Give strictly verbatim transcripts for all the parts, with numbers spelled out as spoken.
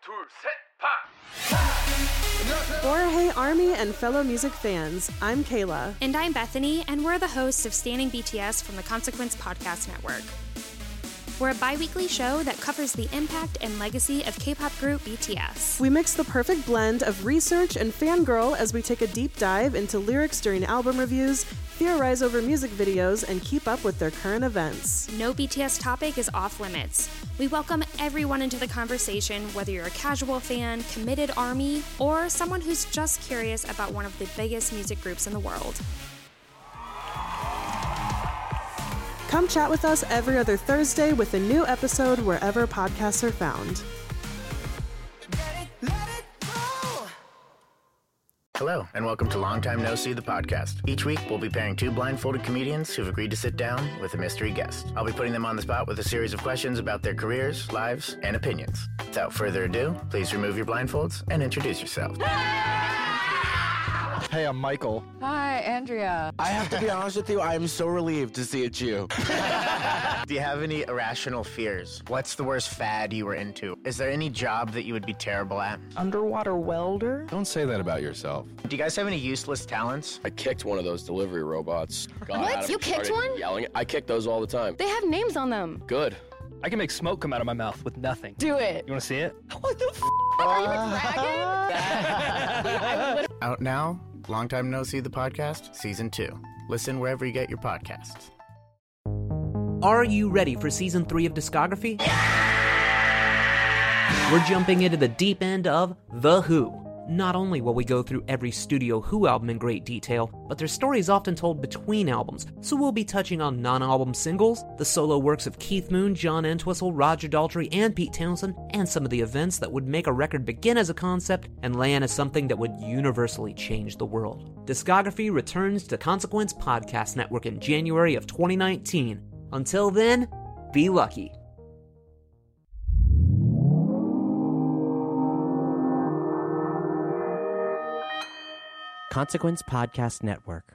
둘, 셋, 파! Or hey Army and fellow music fans, I'm Kayla. And I'm Bethany, and we're the hosts of Standing B T S from the Consequence Podcast Network. We're a bi-weekly show that covers the impact and legacy of K-pop group B T S. We mix the perfect blend of research and fangirl as we take a deep dive into lyrics during album reviews, theorize over music videos, and keep up with their current events. No B T S topic is off limits. We welcome everyone into the conversation, whether you're a casual fan, committed ARMY, or someone who's just curious about one of the biggest music groups in the world. Come chat with us every other Thursday with a new episode wherever podcasts are found. Hello, and welcome to Long Time No See, the podcast. Each week, we'll be pairing two blindfolded comedians who've agreed to sit down with a mystery guest. I'll be putting them on the spot with a series of questions about their careers, lives, and opinions. Without further ado, please remove your blindfolds and introduce yourselves. Hey, I'm Michael. Hi, Andrea. I have to be honest with you, I am so relieved to see it's you. Do you have any irrational fears? What's the worst fad you were into? Is there any job that you would be terrible at? Underwater welder? Don't say that about yourself. Do you guys have any useless talents? I kicked one of those delivery robots. Got What? at him, You kicked started one? Yelling. I kick those all the time. They have names on them. Good. I can make smoke come out of my mouth with nothing. Do it. You want to see it? What the f***? Are you a dragon? Out now, Long Time No See, the podcast, Season two. Listen wherever you get your podcasts. Are you ready for Season three of Discography? We're jumping into the deep end of The Who. Not only will we go through every Studio Who album in great detail, but their story is often told between albums, so we'll be touching on non-album singles, the solo works of Keith Moon, John Entwistle, Roger Daltrey, and Pete Townsend, and some of the events that would make a record begin as a concept and land as something that would universally change the world. Discography returns to Consequence Podcast Network in January of twenty nineteen. Until then, be lucky. Consequence Podcast Network.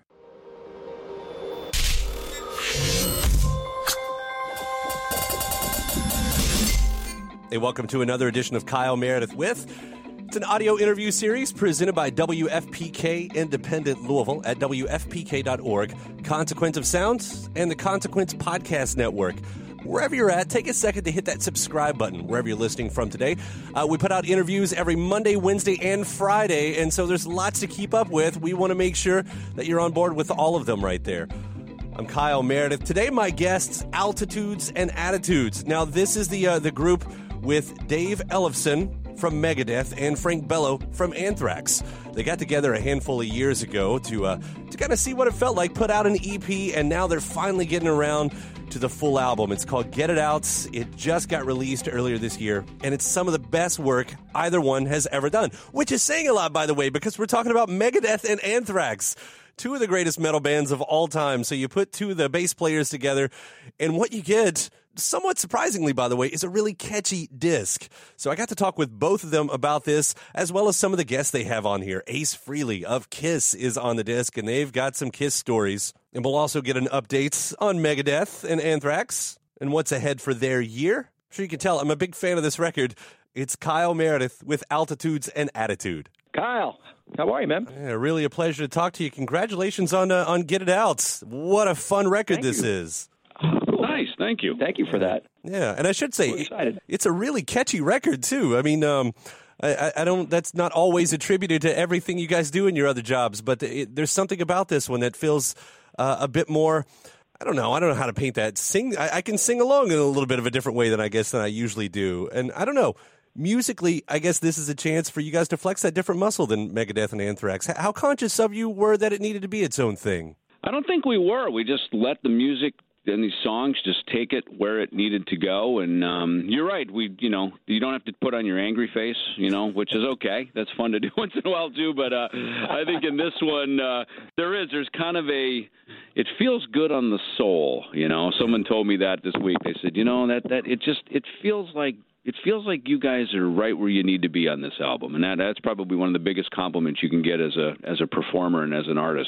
Hey, welcome to another edition of Kyle Meredith With. It's an audio interview series presented by W F P K Independent Louisville at W F P K dot org, Consequence of Sound, and the Consequence Podcast Network. Wherever you're at, take a second to hit that subscribe button wherever you're listening from today. Uh, we put out interviews every Monday, Wednesday, and Friday, and so there's lots to keep up with. We want to make sure that you're on board with all of them right there. I'm Kyle Meredith. Today, my guests, Altitudes and Attitudes. Now, this is the uh, the group with Dave Ellefson from Megadeth and Frank Bello from Anthrax. They got together a handful of years ago to uh, to kind of see what it felt like, put out an E P, and now they're finally getting around to the full album. It's called Get It Out. It just got released earlier this year, and it's some of the best work either one has ever done, which is saying a lot, by the way, because we're talking about Megadeth and Anthrax, two of the greatest metal bands of all time. So you put two of the bass players together, and what you get, somewhat surprisingly, by the way, is a really catchy disc. So I got to talk with both of them about this, as well as some of the guests they have on here. Ace Frehley of Kiss is on the disc, and they've got some Kiss stories. And we'll also get an update on Megadeth and Anthrax and what's ahead for their year. I'm sure you can tell I'm a big fan of this record. It's Kyle Meredith with Altitudes and Attitude. Kyle, how are you, man? Yeah, really a pleasure to talk to you. Congratulations on uh, on Get It Out. What a fun record Thank this you. is. Nice, thank you. Thank you for that. Yeah, and I should say, it, it's a really catchy record, too. I mean, um, I, I don't. That's not always attributed to everything you guys do in your other jobs, but it, there's something about this one that feels uh, a bit more. I don't know. I don't know how to paint that. Sing. I, I can sing along in a little bit of a different way than I guess than I usually do, and I don't know. Musically, I guess this is a chance for you guys to flex that different muscle than Megadeth and Anthrax. How conscious of you were that it needed to be its own thing? I don't think we were. We just let the music and these songs just take it where it needed to go. And um, you're right. We, you know, you don't have to put on your angry face, you know, which is okay. That's fun to do once in a while too. But uh, I think in this one, uh, there is. There's kind of a. It feels good on the soul, you know. Someone told me that this week. They said, you know, that that it just it feels like. It feels like you guys are right where you need to be on this album, and that, that's probably one of the biggest compliments you can get as a as a performer and as an artist.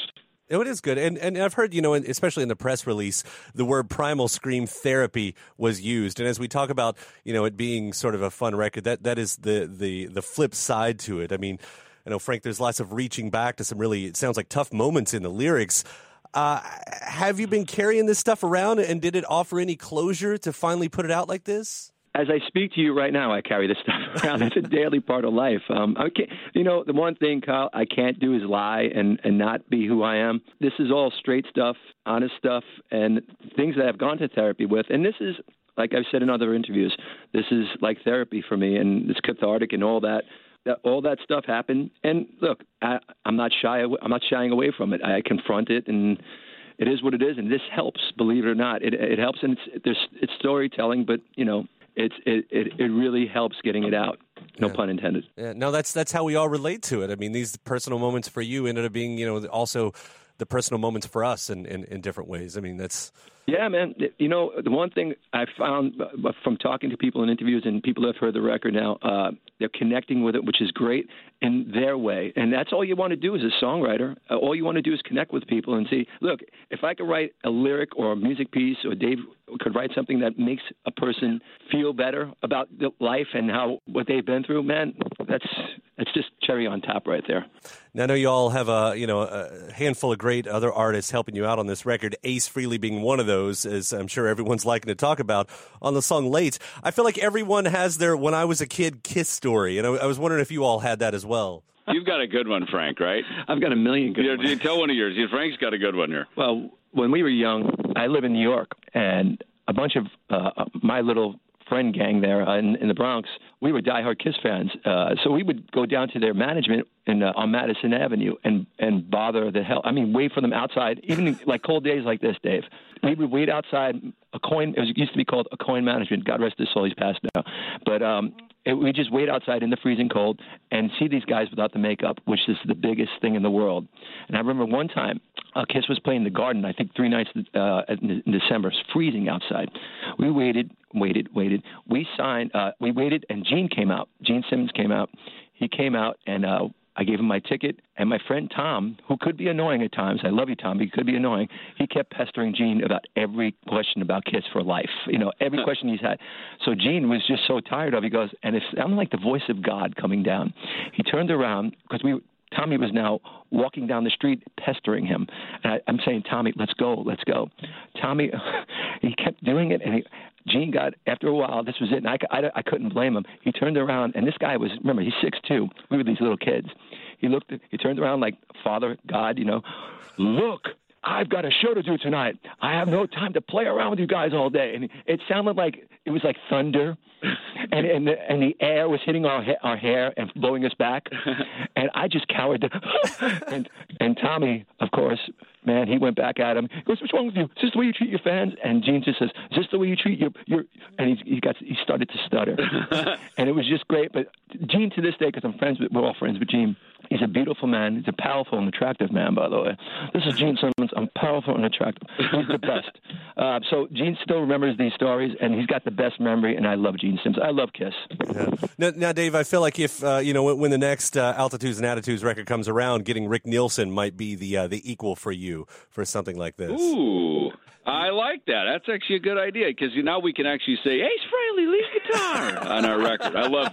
Oh, it is good. And and I've heard, you know, especially in the press release, the word Primal Scream Therapy was used. And as we talk about, you know, it being sort of a fun record, that that is the the the flip side to it. I mean, I know, Frank, there's lots of reaching back to some really, it sounds like, tough moments in the lyrics. Uh, have you been carrying this stuff around, and did it offer any closure to finally put it out like this? As I speak to you right now, I carry this stuff around. It's a daily part of life. Um, I can't, you know, the one thing, Kyle, I can't do is lie and, and not be who I am. This is all straight stuff, honest stuff, and things that I've gone to therapy with. And this is, like I've said in other interviews, this is like therapy for me, and it's cathartic and all that. That all that stuff happened. And look, I, I'm not shy. I'm not shying away from it. I confront it, and it is what it is. And this helps, believe it or not. It, it helps, and it's there's it's storytelling, but you know. It's it, it, it really helps getting it out. No yeah. pun intended. Yeah, no, that's that's how we all relate to it. I mean, these personal moments for you ended up being, you know, also the personal moments for us in, in, in different ways. I mean, that's... Yeah, man. You know, the one thing I found from talking to people in interviews and people that have heard the record now, uh, they're connecting with it, which is great in their way. And that's all you want to do as a songwriter. Uh, all you want to do is connect with people and see, look, if I could write a lyric or a music piece, or Dave could write something that makes a person feel better about life and how what they've been through, man, that's that's just cherry on top right there. Now, I know you all have a you know a handful of great other artists helping you out on this record. Ace Frehley being one of those, as I'm sure everyone's liking to talk about on the song "Late." I feel like everyone has their "When I Was a Kid" Kiss story, and I, I was wondering if you all had that as well. You've got a good one, Frank, right? I've got a million good yeah, ones. Tell one of yours. Frank's got a good one here. Well, when we were young, I live in New York, and a bunch of uh, my little friend gang there uh, in, in the Bronx, we were diehard Kiss fans. Uh, so we would go down to their management in, uh, on Madison Avenue and, and bother the hell. I mean, wait for them outside, even like cold days like this, Dave. We would wait outside a coin. It, was, it used to be called a coin management. God rest his soul, he's passed now. But um, it, we just wait outside in the freezing cold and see these guys without the makeup, which is the biggest thing in the world. And I remember one time, uh, Kiss was playing the Garden, I think three nights uh, in, in December. It's freezing outside. We waited, waited, waited. We signed, uh, we waited, and Gene came out. Gene Simmons came out. He came out, and uh, I gave him my ticket. And my friend Tom, who could be annoying at times, I love you, Tom, but he could be annoying, he kept pestering Gene about every question about Kiss for life, you know, every question he's had. So Gene was just so tired of it. He goes, and it sounded like the voice of God coming down. He turned around, because we Tommy was now walking down the street pestering him. And I, I'm saying, Tommy, let's go, let's go. Tommy, he kept doing it, and he, Gene got, after a while, this was it, and I, I, I couldn't blame him. He turned around, and this guy was, remember, he's six two. We were these little kids. He looked, he turned around like Father God, you know, look, I've got a show to do tonight. I have no time to play around with you guys all day. And it sounded like, it was like thunder. And and the, and the air was hitting our ha- our hair and blowing us back, and I just cowered. The and and Tommy, of course, man, he went back at him. He goes, "What's wrong with you? Is this the way you treat your fans?" And Gene just says, "Is this the way you treat your your?" And he he got he started to stutter, and it was just great. But Gene, to this day, because I'm friends with we're all friends with Gene. He's a beautiful man. He's a powerful and attractive man, by the way. This is Gene Simmons. I'm powerful and attractive. He's the best. Uh, so Gene still remembers these stories, and he's got the best memory, and I love Gene Simmons. I love Kiss. Yeah. Now, now, Dave, I feel like if, uh, you know, when, when the next uh, Altitudes and Attitudes record comes around, getting Rick Nielsen might be the uh, the equal for you for something like this. Ooh. I like that. That's actually a good idea, because now we can actually say, Ace Frehley, lead guitar on our record. I love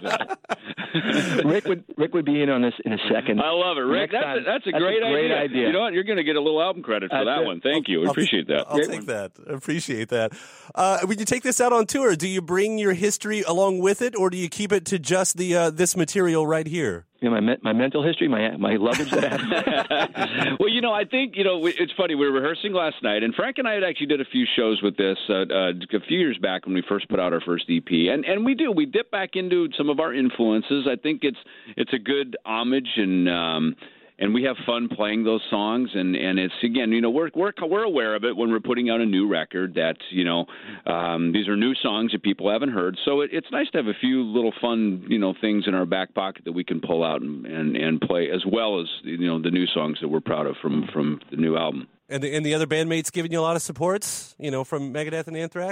that. Rick would Rick would be in on this in a second. I love it, Rick. That's a, that's a that's great, a great idea. idea. You know what? You're going to get a little album credit for that's that it. one. Thank you. I appreciate that. I'll great take one. that. Appreciate that. Uh, when you take this out on tour, do you bring your history along with it, or do you keep it to just the uh, this material right here? You know, my my mental history, my my luggage that I have. Well, you know, I think, you know, it's funny. We were rehearsing last night, and Frank and I had actually did a few shows with this uh, uh, a few years back when we first put out our first E P. And and we do. We dip back into some of our influences. I think it's it's a good homage, and um, and we have fun playing those songs. And, and it's, again, you know, we're, we're we're aware of it when we're putting out a new record that, you know, um, these are new songs that people haven't heard. So it, it's nice to have a few little fun, you know, things in our back pocket that we can pull out and, and, and play, as well as, you know, the new songs that we're proud of from, from the new album. And the, and the other bandmates giving you a lot of supports, you know, from Megadeth and Anthrax?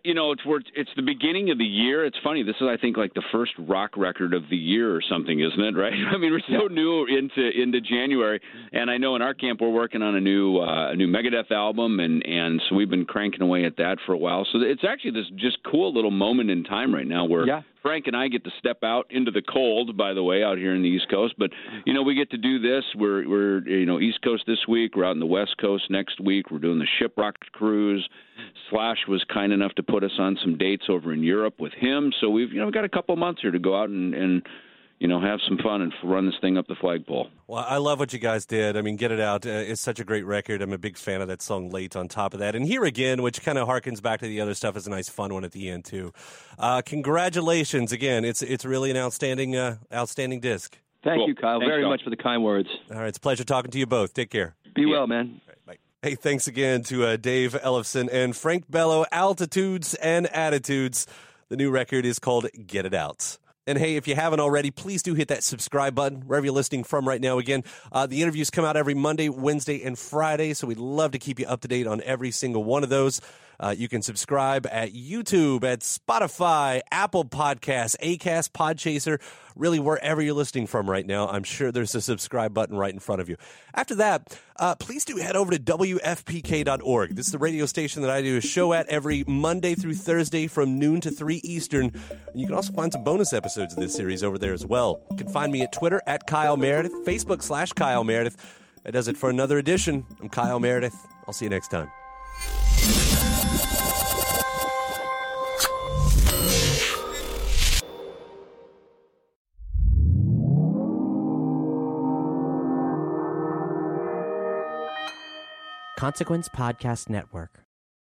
you know, it's where it's the beginning of the year. It's funny. This is, I think, like the first rock record of the year or something, isn't it? Right? I mean, we're so new into into January, and I know in our camp we're working on a new uh, a new Megadeth album, and and so we've been cranking away at that for a while. So it's actually this just cool little moment in time right now where yeah. Frank and I get to step out into the cold, by the way, out here in the East Coast. But, you know, we get to do this. We're, we're you know, East Coast this week. We're out in the West Coast next week. We're doing the Shiprock cruise. Slash was kind enough to put us on some dates over in Europe with him. So we've, you know, we've got a couple months here to go out and, and you know, have some fun and run this thing up the flagpole. Well, I love what you guys did. I mean, Get It Out uh, is such a great record. I'm a big fan of that song Late on top of that. And Here Again, which kind of harkens back to the other stuff, is a nice fun one at the end, too. Uh, congratulations again. It's it's really an outstanding uh, outstanding disc. Thank cool. you, Kyle, Thanks, very Kyle. much for the kind words. All right, it's a pleasure talking to you both. Take care. Be yeah. well, man. All right, bye. Hey, thanks again to uh, Dave Ellefson and Frank Bello, Altitudes and Attitudes. The new record is called Get It Out. And hey, if you haven't already, please do hit that subscribe button wherever you're listening from right now. Again, uh, the interviews come out every Monday, Wednesday, and Friday, so we'd love to keep you up to date on every single one of those. Uh, you can subscribe at YouTube, at Spotify, Apple Podcasts, Acast, Podchaser, really wherever you're listening from right now. I'm sure there's a subscribe button right in front of you. After that, uh, please do head over to W F P K dot org. This is the radio station that I do a show at every Monday through Thursday from noon to three Eastern. And you can also find some bonus episodes of this series over there as well. You can find me at Twitter at Kyle Meredith, Facebook slash Kyle Meredith. That does it for another edition. I'm Kyle Meredith. I'll see you next time. Consequence Podcast Network.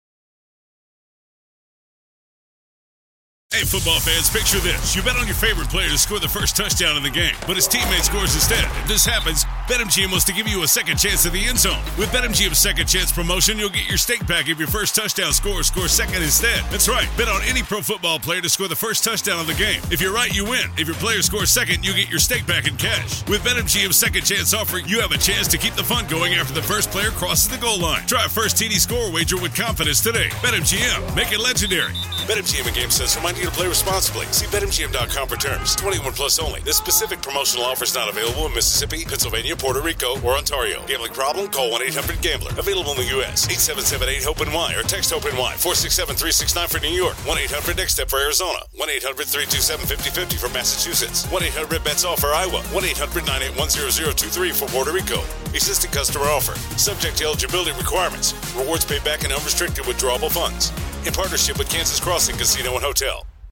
Hey, football fans, picture this. You bet on your favorite player to score the first touchdown in the game, but his teammate scores instead. If this happens, BetMGM wants to give you a second chance at the end zone. With BetMGM's second chance promotion, you'll get your stake back if your first touchdown scorer scores second instead. That's right. Bet on any pro football player to score the first touchdown of the game. If you're right, you win. If your player scores second, you get your stake back in cash. With BetMGM's second chance offer, you have a chance to keep the fun going after the first player crosses the goal line. Try a first T D score wager with confidence today. BetMGM. Make it legendary. BetMGM and GameSense remind you to play responsibly. See Bet M G M dot com for terms. twenty-one plus only. This specific promotional offer is not available in Mississippi, Pennsylvania, Puerto Rico, or Ontario. Gambling problem? Call one eight hundred gambler. Available in the U S eight seven seven eight hope N Y or text HOPE-NY four six seven three six nine for New York. one eight hundred next step for Arizona. one eight hundred three two seven five zero five zero for Massachusetts. one eight hundred bets all for Iowa. one eight hundred nine eight one zero zero two three for Puerto Rico. Existing customer offer. Subject to eligibility requirements. Rewards paid back in unrestricted withdrawable funds. In partnership with Kansas Crossing Casino and Hotel.